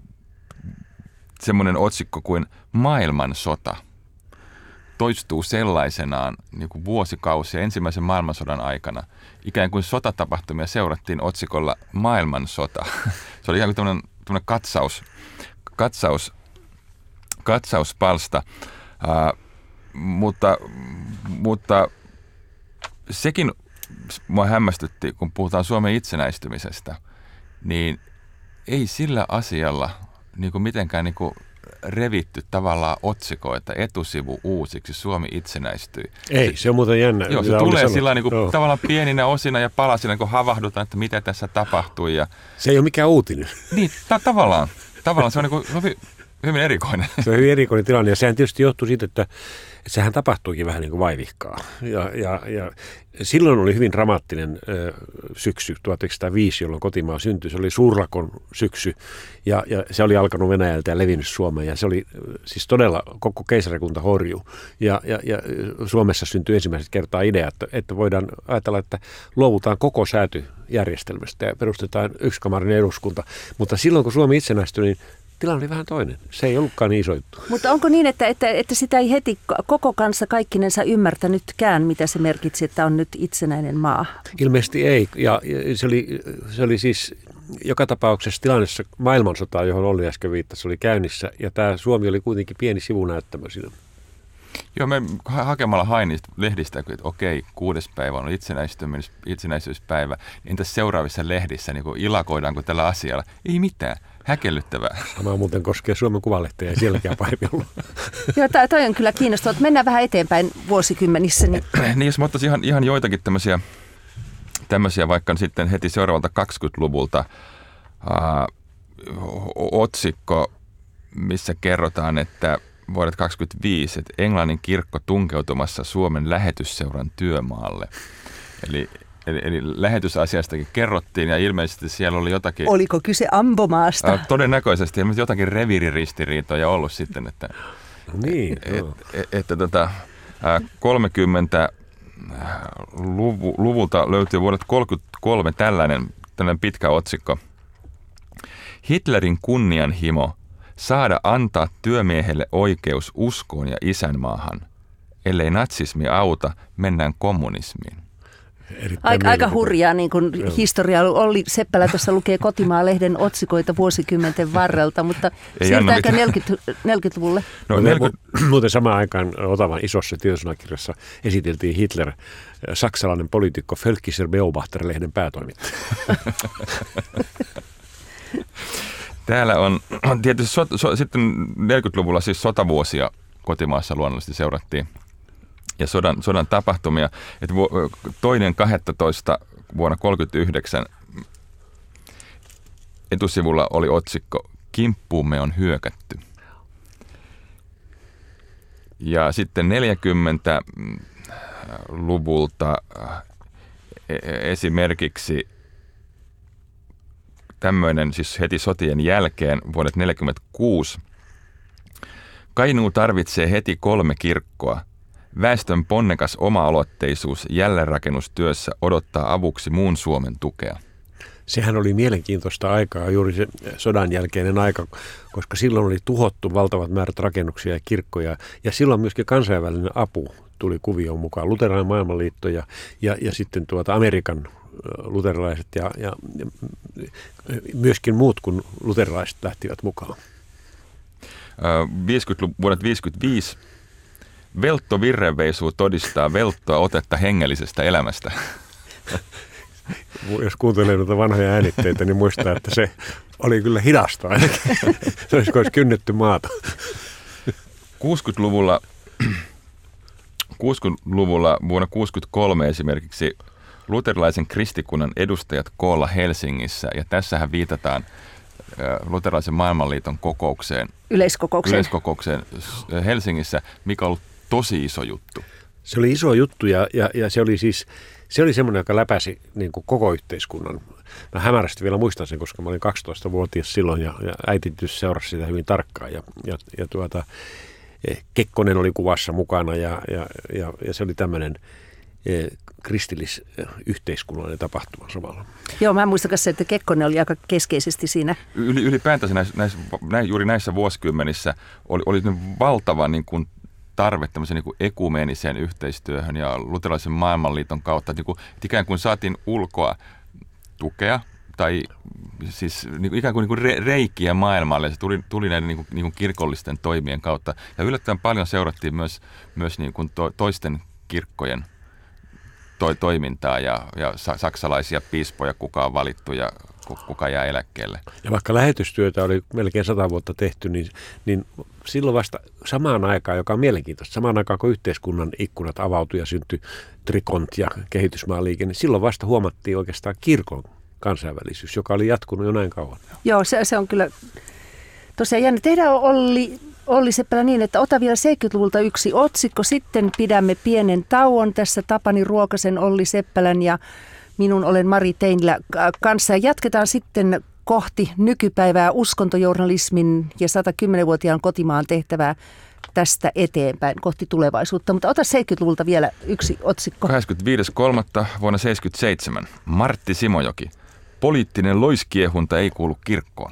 semmoinen otsikko kuin maailmansota toistuu sellaisenaan niin kuin vuosikausia ensimmäisen maailmansodan aikana. Ikään kuin sotatapahtumia seurattiin otsikolla maailmansota. Se oli ihan kuin tämmöinen, tämmöinen katsaus, katsaus, katsauspalsta, uh, mutta, mutta sekin mua hämmästytti, kun puhutaan Suomen itsenäistymisestä, niin ei sillä asialla niin kuin mitenkään niin kuin revitty tavallaan otsikoita, etusivu uusiksi, Suomi itsenäistyi. Ei, se on muuten jännä. Joo, se tulee sillä niin kuin, oh. tavallaan pieninä osina ja palasina, kun havahdutaan, että mitä tässä tapahtui. Ja... Se ei ole mikään uutinen. Niin, ta- tavallaan. Tavallaan se on, niin kuin, se on hyvin erikoinen. Se on hyvin erikoinen tilanne ja sehän tietysti johtuu siitä, että, että sehän tapahtuikin vähän niin kuin vaivihkaa. Ja, ja, ja silloin oli hyvin dramaattinen ö, syksy tuhatyhdeksänsataaviisi, jolloin kotimaa syntyi. Se oli suurlakon syksy ja, ja se oli alkanut Venäjältä ja levinnyt Suomeen ja se oli siis todella koko keisarikunta horju. Ja, ja, ja Suomessa syntyi ensimmäiset kertaa idea, että, että voidaan ajatella, että luovutaan koko säätyjärjestelmästä ja perustetaan yksikamarinen eduskunta. Mutta silloin kun Suomi itsenäistyi, niin tilanne oli vähän toinen. Se ei ollutkaan niin iso juttu. Mutta onko niin, että, että, että sitä ei heti koko kansa kaikkinensa ymmärtänytkään, mitä se merkitsi, että on nyt itsenäinen maa? Ilmeisesti ei. Ja se oli, se oli siis joka tapauksessa tilannessa maailmansota, johon Olli äsken viittasi, oli käynnissä. Ja tämä Suomi oli kuitenkin pieni sivunäyttämö siinä. Joo, me hakemalla hain niistä lehdistä, että okei, kuudes päivä on itsenäisyyspäivä. Entäs seuraavissa lehdissä, niin ilakoidaanko tällä asialla? Ei mitään. Häkellyttävää. Sama muuten koskee Suomen Kuvalehteä, ja sielläkin on pahempi ollut. Joo, toi on kyllä kiinnostavaa. Mennään vähän eteenpäin vuosikymmenissä. Niin, niin jos mä ottaisin ihan, ihan joitakin tämmöisiä, tämmöisiä vaikka sitten heti seuraavalta kaksikymmentäluvulta ää, otsikko, missä kerrotaan, että vuodet kaksikymmentäviisi, että Englannin kirkko tunkeutumassa Suomen lähetysseuran työmaalle. Eli Eli, eli lähetysasiastakin kerrottiin ja ilmeisesti siellä oli jotakin... Oliko kyse ambomaasta? Ä, todennäköisesti ilmeisesti jotakin reviiriristiriitoja ollut sitten, että, niin, et, et, että tota, kolmekymmentäluvulta löytyy vuodet kolmekymmentäkolme tällainen, tällainen pitkä otsikko. Hitlerin kunnianhimo saada antaa työmiehelle oikeus uskoon ja isänmaahan. Ellei natsismi auta, mennään kommunismiin. Aika, aika hurjaa niin kuin historia. Olli Seppälä tuossa lukee Kotimaa-lehden otsikoita vuosikymmenten varrelta, mutta siirtäänkö neljäkymmentäluvulle? No, neljäkymmentä... Muuten samaan aikaan Otavan isossa tietosanakirjassa esiteltiin Hitler, saksalainen poliitikko, Völkischer Beobachter-lehden päätoimittaja. Täällä on tietysti so, so, sitten neljäkymmentäluvulla siis sotavuosia kotimaassa luonnollisesti seurattiin. Ja sodan, sodan tapahtumia, että toinen kahdestoista vuonna tuhatyhdeksänsataakolmekymmentäyhdeksän etusivulla oli otsikko Kimppuumme on hyökätty. Ja sitten neljäkymmentäluvulta esimerkiksi tämmöinen siis heti sotien jälkeen vuodet neljäkymmentäkuusi. Kainuu tarvitsee heti kolme kirkkoa. Väestön ponnekas oma-aloitteisuus jälleenrakennustyössä odottaa avuksi muun Suomen tukea. Sehän oli mielenkiintoista aikaa, juuri se sodan jälkeinen aika, koska silloin oli tuhottu valtavat määrät rakennuksia ja kirkkoja. Ja silloin myöskin kansainvälinen apu tuli kuvioon mukaan. Luterilainen maailmanliitto ja, ja, ja sitten tuota Amerikan luterilaiset ja, ja, ja myöskin muut kuin luterilaiset lähtivät mukaan. viisikymmentä, vuodet viisikymmentäviisi. Veltto virrenveisuu todistaa velttoa otetta hengellisestä elämästä. Jos kuuntelee noita vanhoja äänitteitä, niin muistaa, että se oli kyllä hidasta ainakin. Se olisi, olisi kynnetty maata. kuusikymmentäluvulla, kuusikymmentäluvulla vuonna kuusikymmentäkolme esimerkiksi luterilaisen kristikunnan edustajat koolla Helsingissä. Ja tässähän viitataan luterilaisen maailmanliiton kokoukseen. Yleiskokoukseen. Yleiskokoukseen Helsingissä, mikä on ollut tosi iso juttu. Se oli iso juttu ja, ja, ja se oli siis se oli semmoinen, joka läpäisi niin kuin koko yhteiskunnan. Mä hämärästi vielä muistan sen, koska mä olin kaksitoistavuotias silloin ja, ja äiti tietysti seurasi sitä hyvin tarkkaan. Ja, ja, ja tuota, Kekkonen oli kuvassa mukana ja, ja, ja, ja se oli tämmöinen kristillisyhteiskunnallinen tapahtuma samalla. Joo, mä muistan kanssa, että Kekkonen oli aika keskeisesti siinä. Yli, ylipäätänsä näissä, näissä, näissä, juuri näissä vuosikymmenissä oli, oli valtava niin kuin tarve tämmöiseen niin kuin ekumeeniseen yhteistyöhön ja luterilaisen maailmanliiton kautta, että, niin kuin, että ikään kuin saatiin ulkoa tukea tai siis niin kuin, ikään kuin, niin kuin re, reikiä maailmalle ja se tuli, tuli näiden niin kuin, niin kuin kirkollisten toimien kautta. Ja yllättävän paljon seurattiin myös, myös niin kuin to, toisten kirkkojen toi, toimintaa ja, ja saksalaisia piispoja, kuka on valittu ja kuka jää eläkkeelle. Ja vaikka lähetystyötä oli melkein sata vuotta tehty, niin, niin silloin vasta samaan aikaan, joka on mielenkiintoista, samaan aikaan kun yhteiskunnan ikkunat avautui ja syntyi Trikont ja kehitysmaaliike, niin silloin vasta huomattiin oikeastaan kirkon kansainvälisyys, joka oli jatkunut jo näin kauan. Joo, se, se on kyllä tosiaan jännä. Tehdään Olli, Olli Seppälä niin, että ota vielä seitsemänkymmentäluvulta yksi otsikko, sitten pidämme pienen tauon tässä Tapani Ruokasen, Olli Seppälän ja minun olen Mari Teinilä kanssa. Ja jatketaan sitten kohti nykypäivää uskontojournalismin ja satakymmenvuotiaan kotimaan tehtävää tästä eteenpäin kohti tulevaisuutta. Mutta ota seitsemänkymmentäluvulta vielä yksi otsikko. kahdeskymmenesviides kolmatta vuonna seitsemänkymmentäseitsemän. Martti Simojoki. Poliittinen loiskiehunta ei kuulu kirkkoon.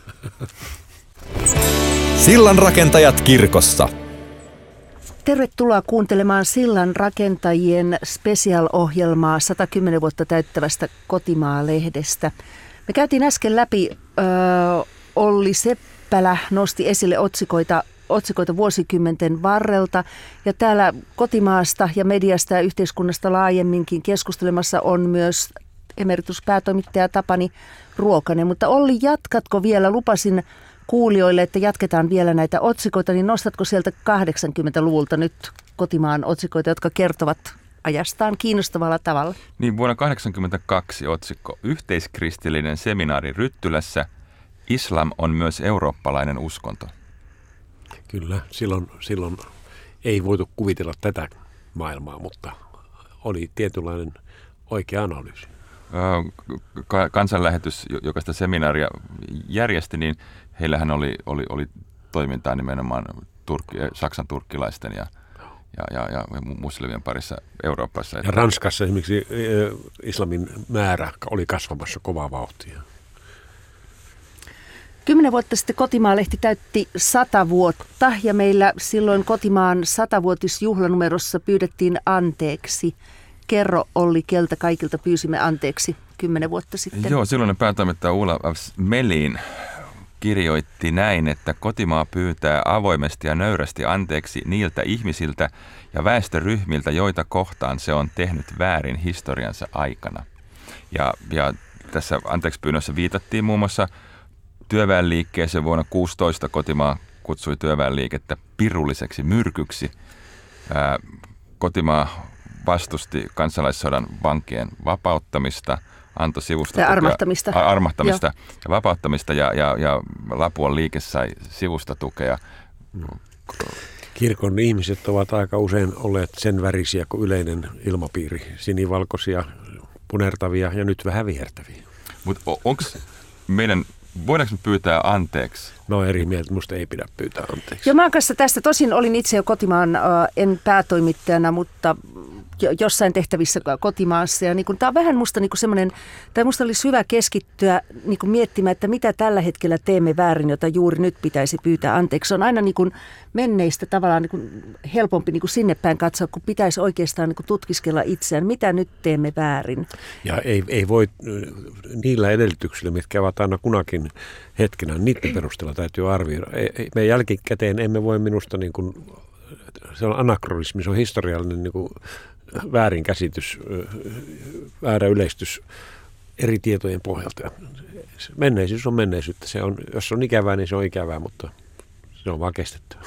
Sillan rakentajat kirkossa. Tervetuloa kuuntelemaan Sillan rakentajien special-ohjelmaa satakymmentä vuotta täyttävästä Kotimaa-lehdestä. Me käytiin äsken läpi, ö, Olli Seppälä nosti esille otsikoita, otsikoita vuosikymmenten varrelta. Ja täällä Kotimaasta ja mediasta ja yhteiskunnasta laajemminkin keskustelemassa on myös emerituspäätoimittaja Tapani Ruokanen. Mutta Olli, jatkatko vielä? Lupasin kuulijoille, että jatketaan vielä näitä otsikoita, niin nostatko sieltä kahdeksankymmentäluvulta nyt Kotimaan otsikoita, jotka kertovat ajastaan kiinnostavalla tavalla? Niin, vuonna tuhatyhdeksänsataakahdeksankymmentäkaksi otsikko Yhteiskristillinen seminaari Ryttylässä. Islam on myös eurooppalainen uskonto. Kyllä, silloin, silloin ei voitu kuvitella tätä maailmaa, mutta oli tietynlainen oikea analyysi. Kansanlähetys, joka sitä seminaaria järjesti, niin heillähän oli, oli, oli toimintaa nimenomaan turkki, saksan turkkilaisten ja, ja, ja, ja muslimien parissa Euroopassa. Ja Ranskassa esimerkiksi islamin määrä oli kasvamassa kovaa vauhtia. Kymmenen vuotta sitten Kotimaa-lehti täytti sata vuotta ja meillä silloin Kotimaan satavuotisjuhlanumerossa pyydettiin anteeksi. Kerro, Olli, keltä kaikilta pyysimme anteeksi kymmenen vuotta sitten? Joo, silloinen päätoimittaja Ulla Melin kirjoitti näin, että Kotimaa pyytää avoimesti ja nöyrästi anteeksi niiltä ihmisiltä ja väestöryhmiltä, joita kohtaan se on tehnyt väärin historiansa aikana. Ja, ja tässä anteeksipyynnössä viitattiin muun muassa työväenliikkeeseen. Vuonna kuusitoista Kotimaa kutsui työväenliikettä pirulliseksi myrkyksi. Ää, Kotimaa vastusti kansalaissodan vankien vapauttamista, antoi sivusta armahtamista, tukea, armahtamista ja vapauttamista ja, ja, ja Lapuan liike sai sivusta tukea. Kirkon ihmiset ovat aika usein olleet sen värisiä kuin yleinen ilmapiiri, sinivalkoisia, punertavia ja nyt vähän vihertäviä. Mutta onko meidän, voidaanko me pyytää anteeksi? No eri mieltä, musta ei pidä pyytää anteeksi. Joo, mä oon kanssa tästä, tosin olin itse jo Kotimaan, äh, en päätoimittajana, mutta jossain tehtävissä Kotimaassa. Ja niin kun, tää on vähän musta niin semmoinen, tai musta olisi hyvä keskittyä niin kun miettimään, että mitä tällä hetkellä teemme väärin, jota juuri nyt pitäisi pyytää anteeksi. Se on aina niin kun menneistä tavallaan niin kun helpompi niin kun sinne päin katsoa, kun pitäisi oikeastaan niin kun tutkiskella itseään, mitä nyt teemme väärin. Ja ei, ei voi niillä edellytyksillä, mitkä ovat aina kunakin hetkenä, niiden perusteella täytyy arvioida. Me jälkikäteen emme voi minusta, niin kuin, se on anakronismi, se on historiallinen niin kuin väärinkäsitys, väärä yleistys eri tietojen pohjalta. Menneisyys on menneisyyttä. Se on, jos on ikävää, niin se on ikävää, mutta se on vaan kestettävä.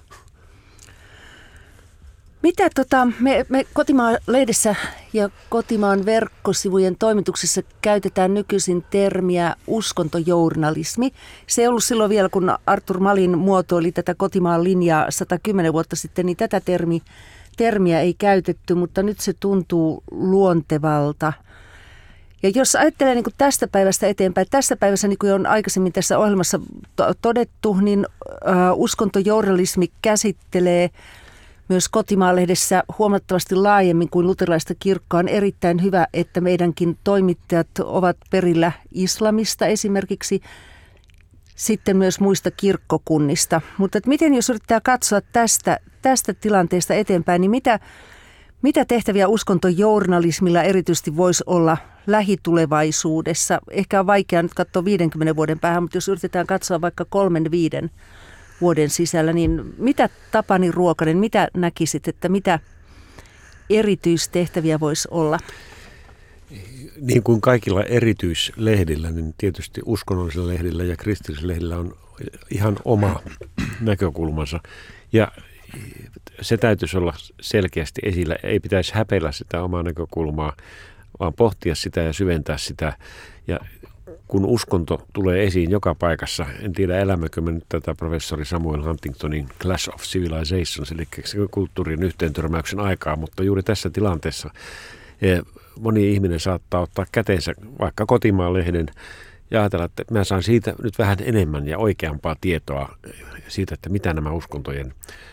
Mitä tota, me, me Kotimaa-lehdessä ja Kotimaan verkkosivujen toimituksessa käytetään nykyisin termiä uskontojournalismi. Se ei ollut silloin vielä, kun Artur Malin muotoili tätä Kotimaan linjaa satakymmentä vuotta sitten, niin tätä termi, termiä ei käytetty, mutta nyt se tuntuu luontevalta. Ja jos ajattelee niin kuin tästä päivästä eteenpäin, tässä päivässä, niin kuin on aikaisemmin tässä ohjelmassa to- todettu, niin äh, uskontojournalismi käsittelee myös Kotimaa-lehdessä huomattavasti laajemmin kuin luterilaista kirkkoa. On erittäin hyvä, että meidänkin toimittajat ovat perillä islamista esimerkiksi, sitten myös muista kirkkokunnista. Mutta miten jos yrittää katsoa tästä, tästä tilanteesta eteenpäin, niin mitä, mitä tehtäviä uskontojournalismilla erityisesti voisi olla lähitulevaisuudessa? Ehkä on vaikea nyt katsoa viidenkymmenen vuoden päähän, mutta jos yritetään katsoa vaikka kolmen viiden vuoden sisällä, niin mitä Tapani Ruokanen, mitä näkisit, että mitä erityistehtäviä voisi olla? Niin kuin kaikilla erityislehdillä, niin tietysti uskonnollisilla lehdillä ja kristillisillä lehdillä on ihan oma näkökulmansa. Ja se täytyisi olla selkeästi esillä. Ei pitäisi häpeillä sitä omaa näkökulmaa, vaan pohtia sitä ja syventää sitä. Ja kun uskonto tulee esiin joka paikassa, en tiedä elämmekö me nyt tätä professori Samuel Huntingtonin Clash of Civilizations, eli kulttuurin yhteentörmäyksen aikaa, mutta juuri tässä tilanteessa moni ihminen saattaa ottaa käteensä vaikka kotimaan lehden ja ajatella, että mä saan siitä nyt vähän enemmän ja oikeampaa tietoa siitä, että mitä nämä uskontojen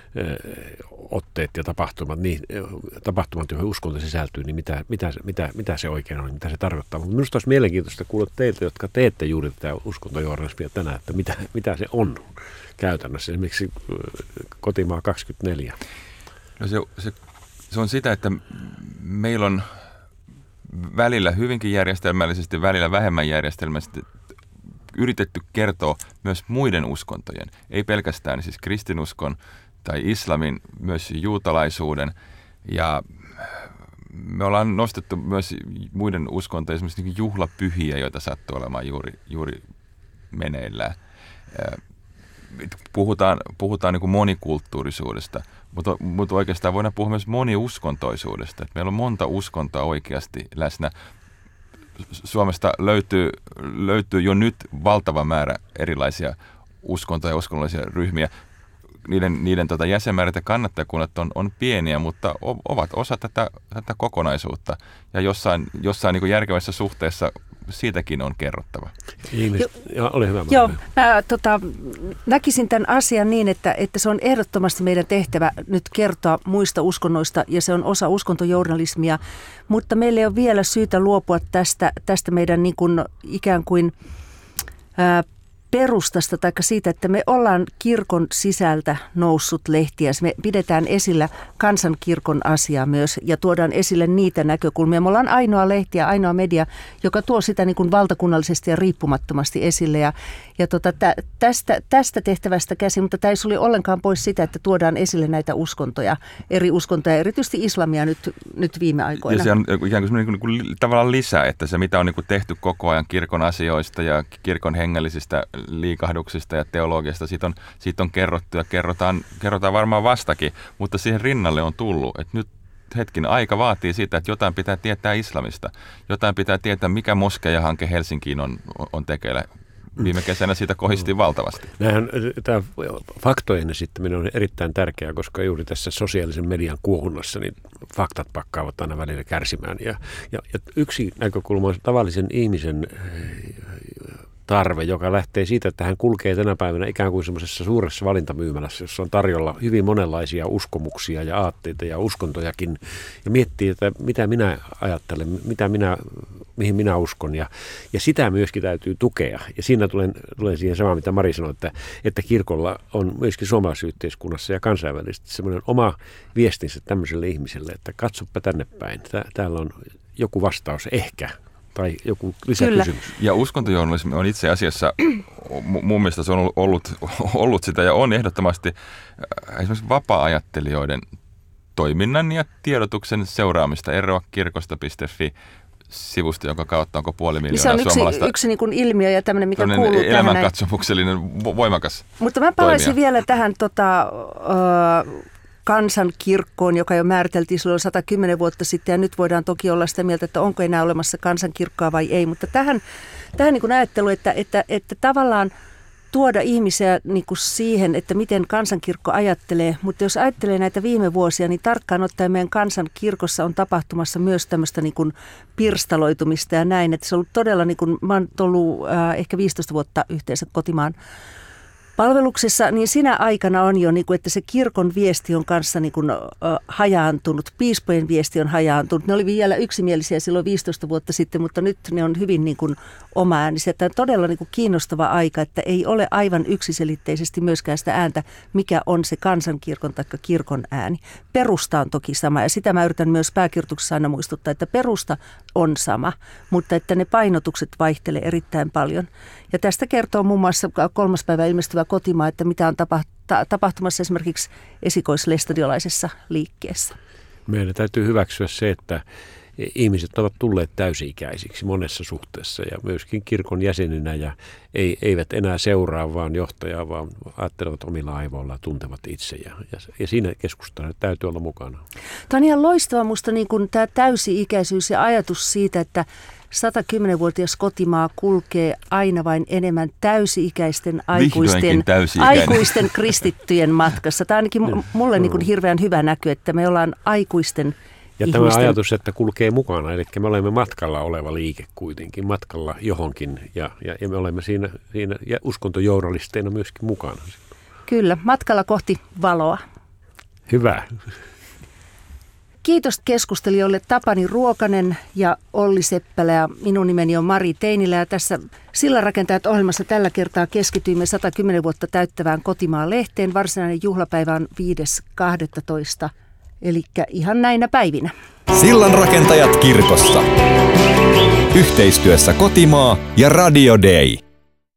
otteet ja tapahtumat, niin, tapahtumat, joihin uskonto sisältyy, niin mitä, mitä, mitä, mitä se oikein on, mitä se tarkoittaa. Mutta minusta olisi mielenkiintoista kuulla teiltä, jotka teette juuri tätä uskontojournalismia tänään, että mitä, mitä se on käytännössä, esimerkiksi Kotimaa kaksikymmentäneljä. No se, se, se on sitä, että meillä on välillä hyvinkin järjestelmällisesti, välillä vähemmän järjestelmällisesti yritetty kertoa myös muiden uskontojen, ei pelkästään siis kristinuskon tai islamin, myös juutalaisuuden, ja me ollaan nostettu myös muiden uskontojen esimerkiksi niin juhlapyhiä, joita sattuu olemaan juuri, juuri meneillään. Puhutaan, puhutaan niin kuin monikulttuurisuudesta, mutta, mutta oikeastaan voidaan puhua myös moniuskontoisuudesta. Että meillä on monta uskontoa oikeasti läsnä. Suomesta löytyy, löytyy jo nyt valtava määrä erilaisia uskontoja ja uskonnollisia ryhmiä. Niiden, niiden tota jäsenmäärät ja kannattajakunnat on, on pieniä, mutta ovat osa tätä, tätä kokonaisuutta. Ja jossain, jossain niin kuin järkevässä suhteessa siitäkin on kerrottava. Ihmiset, jo, ole hyvä. Joo, mä tota, näkisin tämän asian niin, että, että se on ehdottomasti meidän tehtävä nyt kertoa muista uskonnoista, ja se on osa uskontojournalismia, mutta meillä ei ole vielä syytä luopua tästä, tästä meidän niin kuin, ikään kuin ää, perustasta, tai siitä, että me ollaan kirkon sisältä noussut lehtiä. Me pidetään esillä kansankirkon asiaa myös ja tuodaan esille niitä näkökulmia. Me ollaan ainoa lehti ja ainoa media, joka tuo sitä niin kuin valtakunnallisesti ja riippumattomasti esille. Ja, ja tota, tä, tästä, tästä tehtävästä käsin, mutta tämä ei sulje ollenkaan pois sitä, että tuodaan esille näitä uskontoja, eri uskontoja, erityisesti islamia nyt, nyt viime aikoina. Ja se on ikään kuin, niin kuin tavallaan lisää, että se mitä on niin kuin tehty koko ajan kirkon asioista ja kirkon hengellisistä liikahduksista ja teologiasta, siitä on, siitä on kerrottu ja kerrotaan, kerrotaan varmaan vastakin, mutta siihen rinnalle on tullut, että nyt hetkin aika vaatii sitä, että jotain pitää tietää islamista, jotain pitää tietää, mikä moskeija-hanke Helsinkiin on, on tekeillä. Viime kesänä siitä kohistiin valtavasti. Näinhän, tämä faktojen esittäminen on erittäin tärkeää, koska juuri tässä sosiaalisen median kuohunnassa niin faktat pakkaavat aina välillä kärsimään. Ja, ja, ja yksi näkökulma on tavallisen ihmisen tarve, joka lähtee siitä, että hän kulkee tänä päivänä ikään kuin semmoisessa suuressa valintamyymälässä, jossa on tarjolla hyvin monenlaisia uskomuksia ja aatteita ja uskontojakin, ja miettii, että mitä minä ajattelen, mitä minä, mihin minä uskon, ja, ja sitä myöskin täytyy tukea. Ja siinä tulen, tulen siihen samaan, mitä Mari sanoi, että, että kirkolla on myöskin suomalaisessa yhteiskunnassa ja kansainvälisesti semmoinen oma viestinsä tämmöiselle ihmiselle, että katsoppa tänne päin, täällä on joku vastaus ehkä, tai joku lisäkysymys. Kyllä. Ja uskontojournalismi on itse asiassa, mun mielestä se on ollut, ollut sitä ja on ehdottomasti esimerkiksi vapaa-ajattelijoiden toiminnan ja tiedotuksen seuraamista. eroakirkosta piste fi sivusta, jonka kautta onko puoli miljoonaa suomalaista. Se on suomalaista. yksi, yksi niin kuin ilmiö ja tämmöinen, mikä kuuluu tähän. Elämänkatsomuksellinen, voimakas Mutta mä palaisin toimija. vielä tähän tota, uh, kansankirkkoon, joka jo määriteltiin silloin sata kymmenen vuotta sitten, ja nyt voidaan toki olla sitä mieltä, että onko enää olemassa kansankirkkoa vai ei, mutta tähän, tähän niin kuin ajattelu, että, että, että tavallaan tuoda ihmisiä niin kuin siihen, että miten kansankirkko ajattelee, mutta jos ajattelee näitä viime vuosia, niin tarkkaan ottaen meidän kansankirkossa on tapahtumassa myös tämmöistä niin kuin pirstaloitumista ja näin, että se on ollut todella, niin kuin, mä oon ollut äh, ehkä viisitoista vuotta yhteensä kotimaan palveluksessa, niin sinä aikana on jo, niin kuin, että se kirkon viesti on kanssa niin kuin, uh, hajaantunut, piispojen viesti on hajaantunut. Ne oli vielä yksimielisiä silloin viisitoista vuotta sitten, mutta nyt ne on hyvin niin kuin, omaäänisiä. Tämä on todella niin kuin, kiinnostava aika, että ei ole aivan yksiselitteisesti myöskään sitä ääntä, mikä on se kansankirkon tai kirkon ääni. Perusta on toki sama, ja sitä mä yritän myös pääkirjoituksessa aina muistuttaa, että perusta on sama, mutta että ne painotukset vaihtelee erittäin paljon. Ja tästä kertoo muun muassa kolmas päivä ilmestyvä Kotimaa, että mitä on tapahtumassa esimerkiksi esikoislestadiolaisessa liikkeessä. Meidän täytyy hyväksyä se, että, ihmiset ovat tulleet täysi-ikäisiksi monessa suhteessa ja myöskin kirkon jäseninä ja ei, eivät enää seuraa vaan johtajaa, vaan ajattelevat omilla aivoillaan, tuntevat itse ja, ja, ja siinä keskustelussa täytyy olla mukana. Tämä on ihan loistava musta niin kuin tämä täysi-ikäisyys ja ajatus siitä, että satakymmenvuotias kotimaa kulkee aina vain enemmän täysi-ikäisten aikuisten, aikuisten kristittyjen matkassa. Tämä on ainakin mulle niin kuin hirveän hyvä näky, että me ollaan aikuisten ja ihmisten. Tämä ajatus, että kulkee mukana, eli me olemme matkalla oleva liike kuitenkin, matkalla johonkin ja, ja, ja me olemme siinä, siinä ja uskontojournalisteina myöskin mukana. Kyllä, matkalla kohti valoa. Hyvä. Kiitos keskustelijoille Tapani Ruokanen ja Olli Seppälä ja minun nimeni on Mari Teinilä ja tässä Sillanrakentajat ohjelmassa tällä kertaa keskityimme satakymmentä vuotta täyttävään Kotimaa-lehteen. Varsinainen juhlapäivä on viides kahdestoista eli ihan näinä päivinä. Sillanrakentajat kirkossa. Yhteistyössä Kotimaa ja Radio Day.